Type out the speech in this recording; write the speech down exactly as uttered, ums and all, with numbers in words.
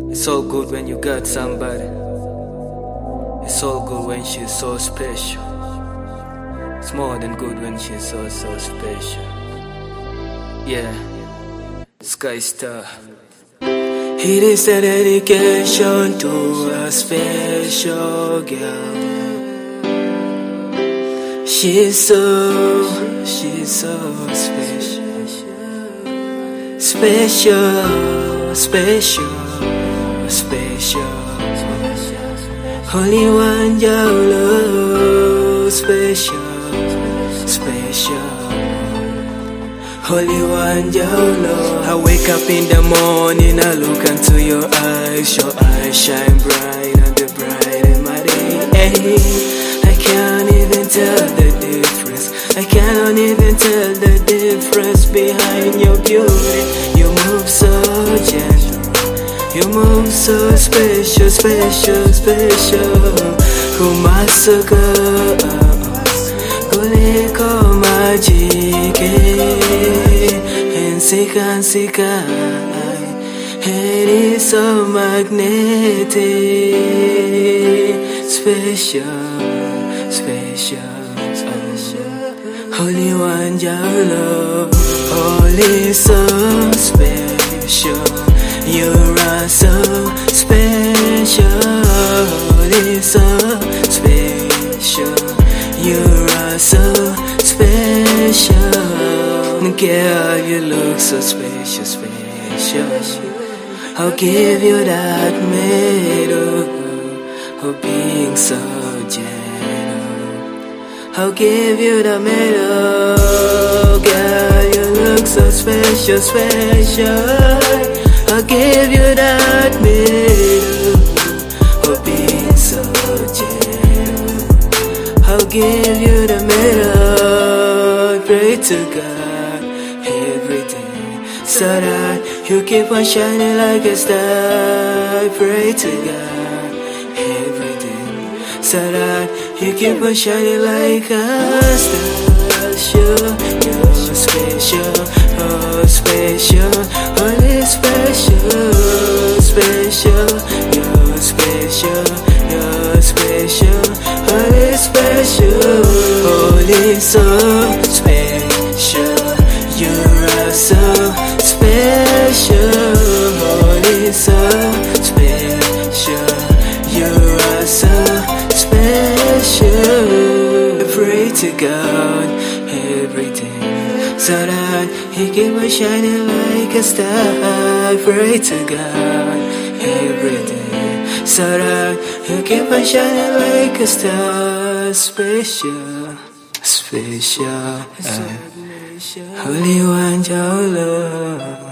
It's all good when you got somebody. It's all good when she's so special. It's more than good when she's so, so special. Yeah, Sky Star. It is a dedication to a special girl. She's so, she's so special. Special, special, special. Only one your love, special, special. Only one your love. I wake up in the morning, I look into your eyes. Your eyes shine bright and the bright in my day. Hey, I can't even tell the difference. I cannot even tell the difference behind your beauty. You move so gentle. You move so special, special, special. Kumasuka, kuliko majike. Ensika, ensika. It is so magnetic. Special, special. Holy one, your love. Holy so special. You are so special, it's so special. You are so special. Girl, you look so special, special. I'll give you that medal for being so gentle. I'll give you the medal. Girl, you look so special, special. I'll give you that medal for being so gentle. I'll give you the medal. Pray to God every day so that you keep on shining like a star. Pray to God every day so that you keep on shining like a star. Sure, you're special, oh special, only special, special, you're special, you're special, only special, only so special, you are so special, only so special, you are so special. Pray to God every day so that He keep on shining like a star. Pray to God every day so that He keep on shining like a star. Special, special, uh, Holy one, your love.